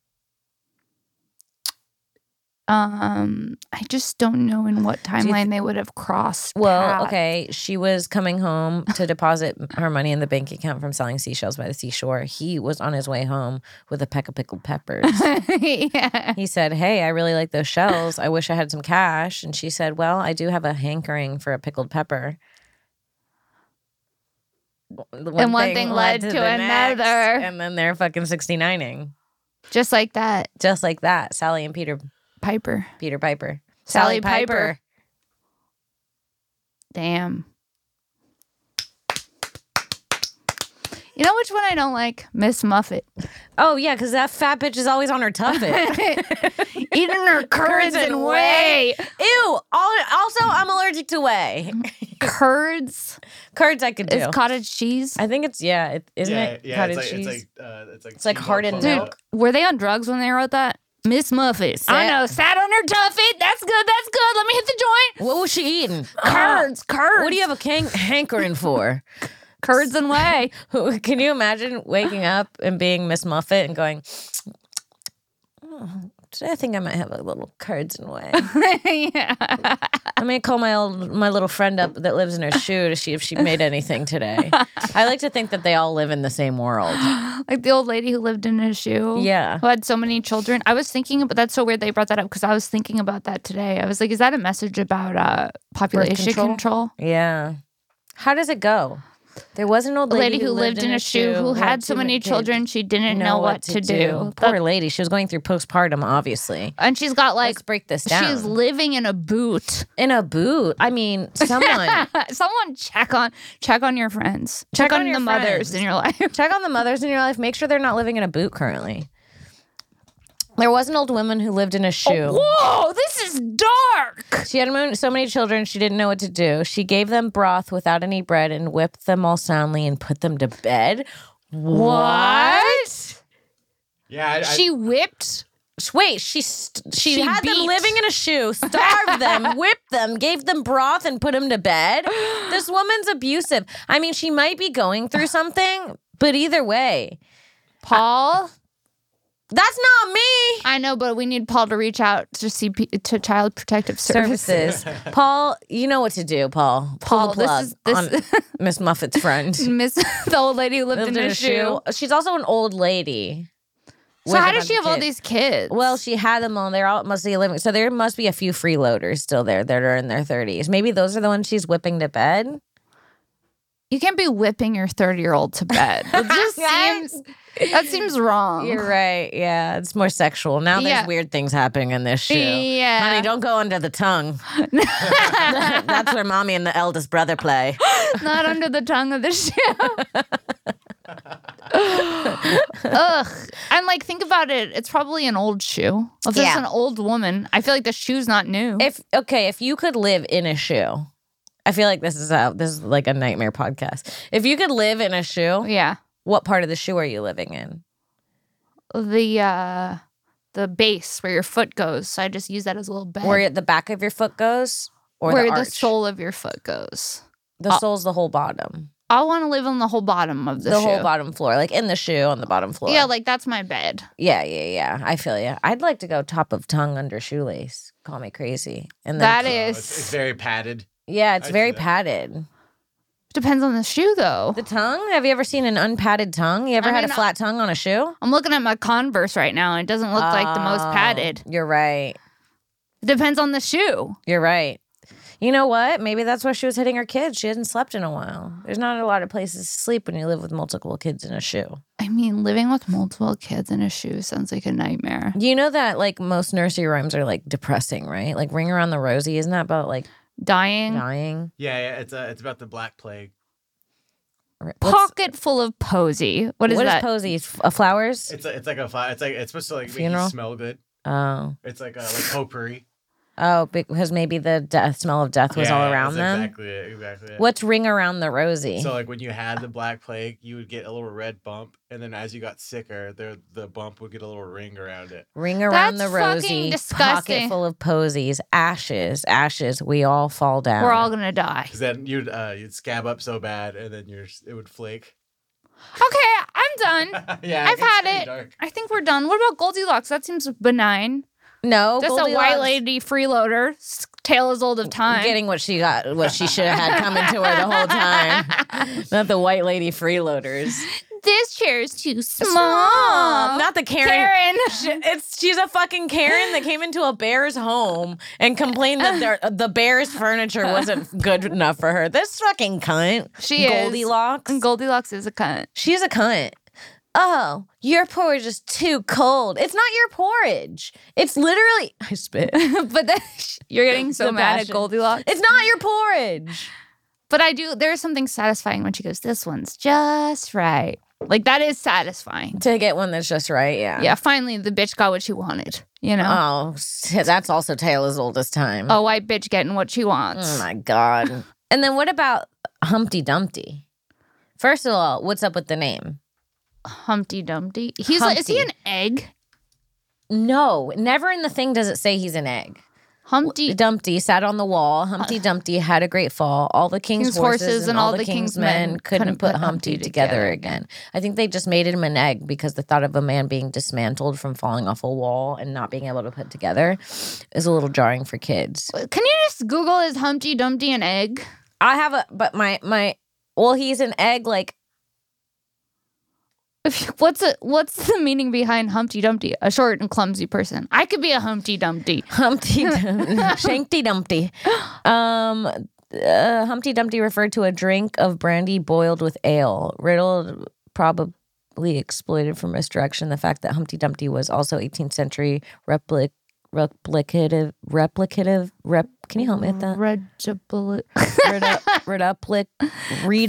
Um, I just don't know in what timeline they would have crossed. Well, paths. okay. She was coming home to deposit her money in the bank account from selling seashells by the seashore. He was on his way home with a peck of pickled peppers. Yeah. He said, hey, I really like those shells. I wish I had some cash. And she said, well, I do have a hankering for a pickled pepper. The And one thing led to the next, another. and then they're fucking sixty-nining. Just like that. Just like that. Sally and Peter Piper. Peter Piper. Sally Piper. Damn. You know which one I don't like? Miss Muffet. Oh, yeah, because that fat bitch is always on her tuffet. Eating her curds and whey. Ew. All, also, I'm allergic to whey. Curds? Curds I could do. Is cottage cheese? I think it's, yeah, it, isn't yeah, it yeah, cottage it's like, cheese? It's like, uh, it's like, It's like sea hardened buffalo. milk. Were they on drugs when they wrote that? Miss Muffet. I know. Sat on her tuffet. That's good. That's good. Let me hit the joint. What was she eating? Curds. Curds. What do you have a can- hankering for? Curds and whey. Can you imagine waking up and being Miss Muffet and going, oh, today I think I might have a little curds and whey. Yeah. I'm gonna call my old my little friend up that lives in her shoe to see if she made anything today. I like to think that they all live in the same world. Like the old lady who lived in a shoe. Yeah. Who had so many children. I was thinking, but that's so weird they brought that up because I was thinking about that today. I was like, is that a message about uh, population control? control? Yeah. How does it go? There was an old A lady, lady who lived in a shoe who had so many children she didn't know what to do. Poor That- lady. She was going through postpartum, obviously. And she's got like, Let's break this down. she's living in a boot. In a boot. I mean, someone Someone check on check on your friends. Check, Check on on, your the mothers friends. in your life. check on the mothers in your life. Make sure they're not living in a boot currently. There was an old woman who lived in a shoe. Oh, whoa, this is dark. She had so many children, she didn't know what to do. She gave them broth without any bread and whipped them all soundly and put them to bed. What? Yeah, I, I, She whipped. Wait, she st- she, She had beat. them living in a shoe, starved them, whipped them, gave them broth, and put them to bed. This woman's abusive. I mean, she might be going through something, but either way, Paul. that's not me. I know, but we need Paul to reach out to C P to Child Protective Services. Services. Paul, you know what to do, Paul. Pull Paul, the plug this is this on Miss Muffet's friend. Miss the old lady who lived, Lived in, a shoe. She's also an old lady. So with how a does she bunch have of all kids. these kids? Well, she had them all. They're all must be living. So there must be a few freeloaders still there that are in their thirties. Maybe those are the ones she's whipping to bed. You can't be whipping your thirty-year-old to bed. It just seems that seems wrong. You're right. Yeah, it's more sexual. Now there's Yeah. weird things happening in this shoe. Yeah. Honey, don't go under the tongue. That's where mommy and the eldest brother play. Not under the tongue of the shoe. Ugh. And like, think about it. It's probably an old shoe. If it's Yeah. an old woman, I feel like the shoe's not new. If okay, if you could live in a shoe, I feel like this is a this is like a nightmare podcast. If you could live in a shoe, yeah. what part of the shoe are you living in? The uh the base where your foot goes. So I just use that as a little bed. Where the back of your foot goes, or where the, the, arch? sole of your foot goes. The sole's the whole bottom. I want to live on the whole bottom of the, The shoe. whole bottom floor, like in the shoe on the bottom floor. Yeah, like that's my bed. yeah, yeah, yeah. I feel you. I'd like to go top of tongue under shoelace. Call me crazy. And then That oh, is it's, it's very padded. yeah, it's I very see that. padded. depends on the shoe though. The tongue? Have you ever seen an unpadded tongue? You ever I had mean, a flat tongue on a shoe? I'm looking at my Converse right now and it doesn't look like the most Oh, padded. You're right. It depends on the shoe. You're right. You know what? Maybe that's why she was hitting her kids. She hadn't slept in a while. There's not a lot of places to sleep when you live with multiple kids in a shoe. I mean, living with multiple kids in a shoe sounds like a nightmare. You know that like most nursery rhymes are like depressing, right? Like Ring Around the Rosie, isn't that about like Dying. dying? Yeah, yeah. It's uh, it's about the Black Plague. What's- Pocket full of posy. What is what that? is posy? F- uh, flowers? It's a, it's like a fi- it's like it's supposed to like make Funeral? you smell good. Oh. It's like a like potpourri. Oh, because maybe the death, smell of death was Yeah, all yeah, around that's them. Exactly it. Exactly it. What's Ring Around the Rosie? So like when you had the Black Plague, you would get a little red bump, and then as you got sicker, there the bump would get a little ring around it. Ring Around That's the fucking Rosie, disgusting. pocket full of posies, ashes, ashes. We all fall down. We're all gonna die. Because then you'd uh, you'd scab up so bad, and then your it would flake. Okay, I'm done. Yeah, I've it's had pretty it. dark. I think we're done. What about Goldilocks? That seems benign. no. Just a Goldilocks white lady freeloader, s- tale as old of time. getting what she got, what she should have had coming to her the whole time. Not the white lady freeloaders. This chair is too small. Not the Karen. Karen. She- It's she's a fucking Karen that came into a bear's home and complained that their, the bear's furniture wasn't good enough for her. This fucking cunt. She is. Goldilocks. And Goldilocks is a cunt. She's a cunt. Oh, your porridge is too cold. It's not your porridge. It's literally I spit. But then you're getting so The mad passion. at Goldilocks. It's not your porridge. But I do. There's something satisfying when she goes, "This one's just right." Like that is satisfying. To get one that's just right, yeah. Yeah. Finally, the bitch got what she wanted. You know, Oh, shit, that's also tale as old as time. a white bitch getting what she wants. Oh my God. And then what about Humpty Dumpty? First of all, what's up with the name? Humpty Dumpty. He's like, is he an Humpty. egg? No, never in the thing does it say he's an egg. Humpty Dumpty sat on the wall. Humpty Dumpty had a great fall. All the king's, King's horses and all the king's men couldn't put Humpty together again. I think they just made him an egg because the thought of a man being dismantled from falling off a wall and not being able to put together is a little jarring for kids. Can you just Google is Humpty Dumpty an egg? I have a, but my, my, well, he's an egg like, If, what's a, what's the meaning behind Humpty Dumpty? A short and clumsy person. I could be a Humpty Dumpty. Humpty Dumpty, Shankty Dumpty. Um, uh, Humpty Dumpty referred to a drink of brandy boiled with ale. Riddle probably exploited for misdirection the fact that Humpty Dumpty was also eighteenth century replic replicative replicative rep. Can you help me with that? Regibli- Redup, reduplic, read up.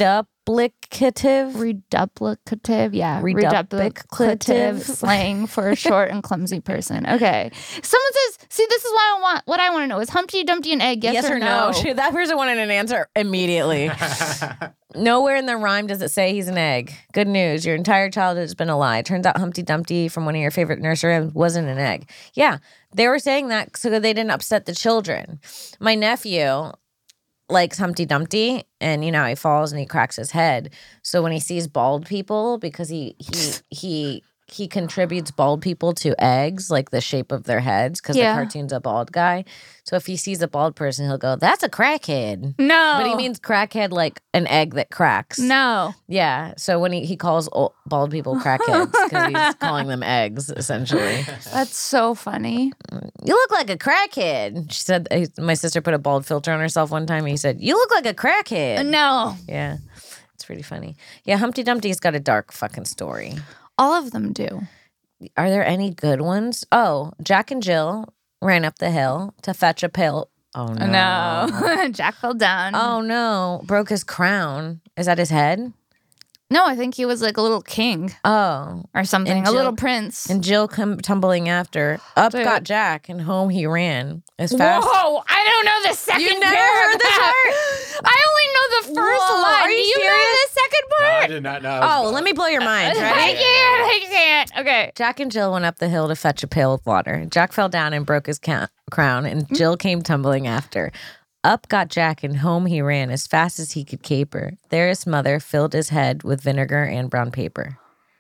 reduplicative. Reduplicative, yeah. Reduplicative. Reduplicative slang for a short and clumsy person. Okay. Someone says, see, this is what I want. What I want to know is Humpty Dumpty an egg, yes, Yes or, or no? no? That person wanted an answer immediately. Nowhere in the rhyme does it say he's an egg. Good news. Your entire childhood has been a lie. Turns out Humpty Dumpty from one of your favorite nursery rhymes wasn't an egg. Yeah, they were saying that so that they didn't upset the children. My nephew likes Humpty Dumpty, and you know he falls and he cracks his head. So when he sees bald people, because he he he he contributes bald people to eggs, like the shape of their heads, because Yeah. the cartoon's a bald guy. So if he sees a bald person, he'll go, "That's a crackhead." No. But he means crackhead like an egg that cracks. No. Yeah. So when he, he calls old, bald people crackheads because he's calling them eggs, essentially. That's so funny. You look like a crackhead. She said, uh, my sister put a bald filter on herself one time. And he said, "You look like a crackhead." No. Yeah. It's pretty funny. Yeah. Humpty Dumpty's got a dark fucking story. All of them do. Are there any good ones? Oh, Jack and Jill ran up the hill to fetch a pail. Oh, no. No. Jack fell down. Oh, no. Broke his crown. Is that his head? No, I think he was like a little king Oh. or something, And a Jill- little prince. And Jill come tumbling after. Up Dude. got Jack, and home he ran as fast. Whoa, I don't know the second You never paragraph. heard this part? I only know the first Whoa, line. are Do you you know serious? the second No, I part? did not know. I Oh, was- let me blow your mind. I Ready? can't. I can't. Okay. Jack and Jill went up the hill to fetch a pail of water. Jack fell down and broke his ca- crown, and Jill came tumbling after. Up got Jack, and home he ran as fast as he could caper. There his mother filled his head with vinegar and brown paper.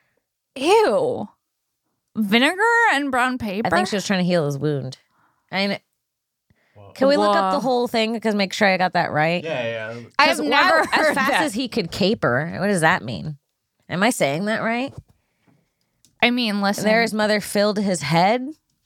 Ew. Vinegar and brown paper? I think she was trying to heal his wound. And can we look up the Whoa. whole thing because make sure I got that right? Yeah, yeah. I have 'Cause never wow, heard as fast that. as he could caper. What does that mean? Am I saying that right? I mean, listen. There his mother filled his head.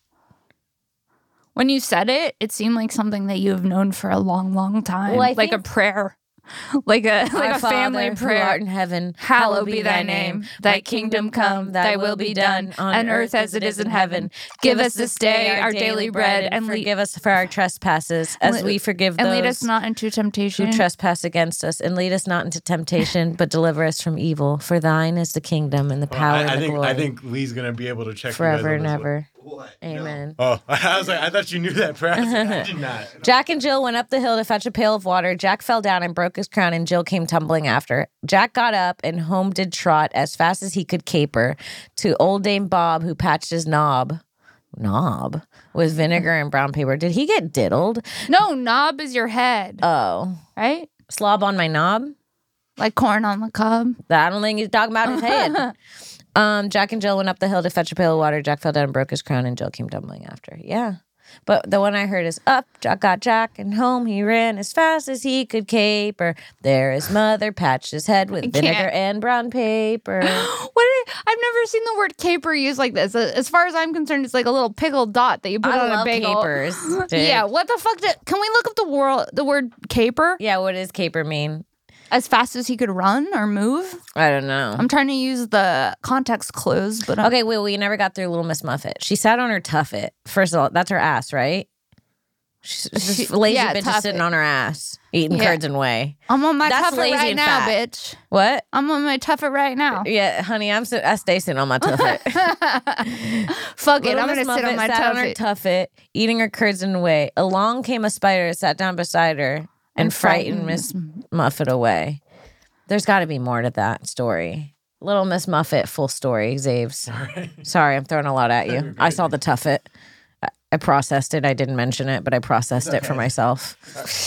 When you said it, it seemed like something that you have known for a long, long time. Well, I like a think- prayer. Like a like Our a family Father, prayer. who art in heaven, Hallowed be thy name. Thy kingdom come, thy will be done, on earth as it is in heaven. Give us this day our daily bread, and lead, forgive us for our trespasses, as we forgive and those lead us not into temptation. who trespass against us, and lead us not into temptation, but deliver us from evil. For thine is the kingdom and the Well, power I, and I the think glory, I think Lee's gonna be able to check you forever guys on and this one. ever. What? Amen. Oh, I was like, I thought you knew that prayer. I was like, I did not. Jack and Jill went up the hill to fetch a pail of water. Jack fell down and broke his crown, and Jill came tumbling after. Jack got up and home did trot as fast as he could caper to old Dame Bob, who patched his knob. Knob with vinegar and brown paper. Did he get diddled? No, knob is your head, Oh, right? slob on my knob? Like corn on the cob. I don't think he's talking about his head. um, Jack and Jill went up the hill to fetch a pail of water. Jack fell down and broke his crown, and Jill came tumbling after. Yeah. But the one I heard is up, Jack got Jack, and home he ran as fast as he could caper. There his mother patched his head with vinegar can't. and brown paper. What? Did, I've never seen the word caper used like this. As far as I'm concerned, it's like a little pickled dot that you put I on love a bagel. capers. dude. Yeah. What the fuck? Did, can we look up the world? The word caper? Yeah, what does caper mean? As fast as he could run or move. I don't know. I'm trying to use the context clues, but I'm, Okay, wait, we never got through Little Miss Muffet. She sat on her tuffet. First of all, that's her ass, right? She's just She- lazy yeah, bitch is tuffet. sitting on her ass, eating Yeah. curds and whey. I'm on my That's tuffet lazy right and now, fat. bitch. What? I'm on my tuffet right now. Yeah, honey, I'm sit- I stay sitting on my tuffet. Fuck it, Little I'm Miss gonna sit on Muffet my sat on her tuffet. tuffet, eating her curds and whey. Along came a spider, sat down beside her, and, And frightened frightened Miss Muffet away. There's got to be more to that story. Little Miss Muffet, full story, Zaves. Sorry. Sorry, I'm throwing a lot at you. I saw the tuffet. I, I processed it. I didn't mention it, but I processed it for myself.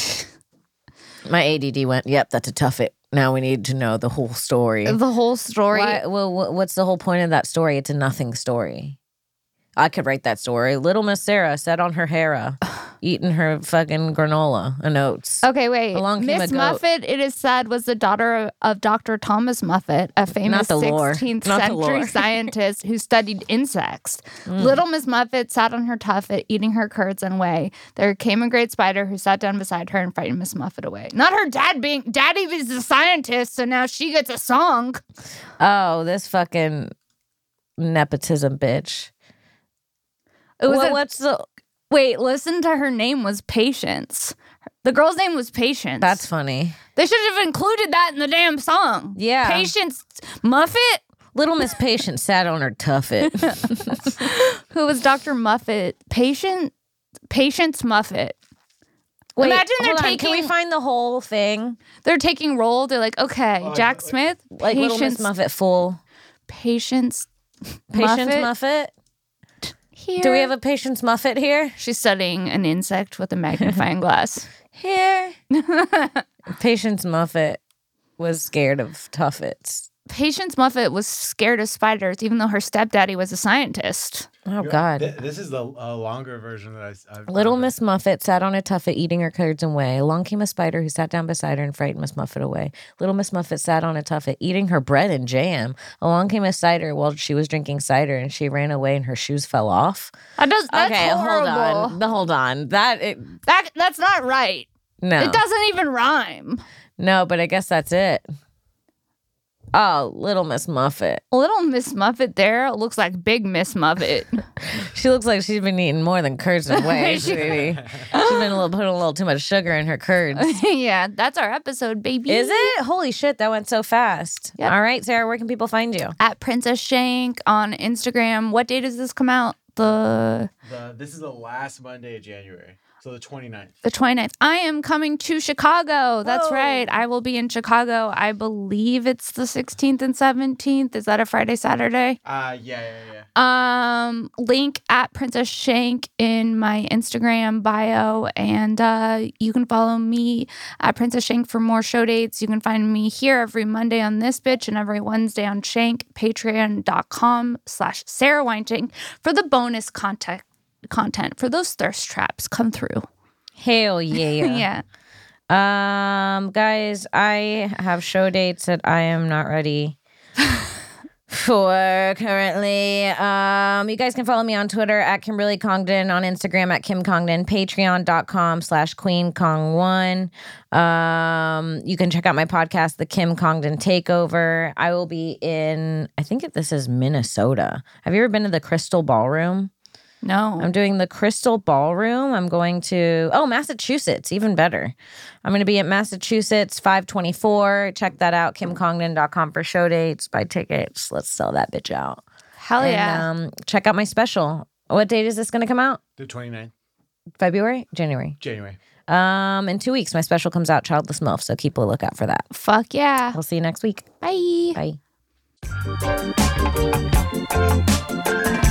My A D D went, yep, that's a tuffet. Now we need to know the whole story. The whole story. Why, well, wh- what's the whole point of that story? It's a nothing story. I could write that story. Little Miss Sarah sat on her Hera, eating her fucking granola and oats. Okay, wait. Along came Miss a goat. Muffet, it is said, was the daughter of, of Doctor Thomas Muffet, a famous the lore. sixteenth Not the century lore. scientist who studied insects. Mm. Little Miss Muffet sat on her tuffet, eating her curds and whey. There came a great spider who sat down beside her and frightened Miss Muffet away. Not her dad being, Daddy was a scientist, so now she gets a song. Oh, this fucking nepotism bitch. It was Well, a- what's the Wait, listen to her name was Patience. The girl's name was Patience. That's funny. They should have included that in the damn song. Yeah. Patience Muffet. Little Miss Patience sat on her tuffet. Who was Doctor Muffet? Patient, Patience Muffet. Wait, Imagine they're hold on. taking. Can we find the whole thing? They're taking roll. They're like, okay, Oh, Jack like- Smith, Like Little Miss Patience, Muffet full. Patience, Patience Muffet. Muffet? Here. Do we have a Patience Muffet here? She's studying an insect with a magnifying glass. Here. Patience Muffet was scared of tuffets. Patience Muffet was scared of spiders, even though her stepdaddy was a scientist. Oh, You're- God. th- this is the uh, longer version that I. I've, Little I've- Miss Muffet sat on a tuffet eating her curds and whey. Along came a spider who sat down beside her and frightened Miss Muffet away. Little Miss Muffet sat on a tuffet eating her bread and jam. Along came a cider while she was drinking cider and she ran away and her shoes fell off. That does, that's okay, horrible. hold on. Hold on. That, it, That, that's not right. no. It doesn't even rhyme. No, but I guess that's it. Oh, Little Miss Muffet. Little Miss Muffet there looks like Big Miss Muffet. She looks like she's been eating more than curds and whey, sweetie. She's been a little, putting a little too much sugar in her curds. Yeah, that's our episode, baby. Is it? Holy shit, that went so fast. Yep. All right, Sarah, where can people find you? At Princess Shank on Instagram. What day does this come out? The The, this is the last Monday of January. So the twenty-ninth. the twenty-ninth. I am coming to Chicago. That's Whoa. right. I will be in Chicago. I believe it's the sixteenth and seventeenth. Is that a Friday, Saturday? Uh, yeah, yeah, yeah. Um, link at Princess Shank in my Instagram bio, and uh, you can follow me at Princess Shank for more show dates. You can find me here every Monday on This Bitch and every Wednesday on Shank. Patreon.com slash Sarah Weinting for the bonus content. Content for those thirst traps come through. Hell yeah. Yeah. Um, guys, I have show dates that I am not ready for currently. Um, you guys can follow me on Twitter at Kimberly Congdon, on Instagram at Kim Congdon, patreon.com slash Queen Kong one. Um, you can check out my podcast, The Kim Congdon Takeover. I will be in, I think this is Minnesota. Have you ever been to the Crystal Ballroom? No. I'm doing the Crystal Ballroom. I'm going to, oh, Massachusetts, even better. I'm going to be at Massachusetts, five twenty-four. Check that out, kim congdon dot com for show dates. Buy tickets. Let's sell that bitch out. Hell and, yeah. Um, check out my special. What date is this going to come out? The twenty-ninth. February? January? January. Um, in two weeks, my special comes out, Childless MILF, so keep a lookout for that. Fuck yeah. We'll see you next week. Bye. Bye.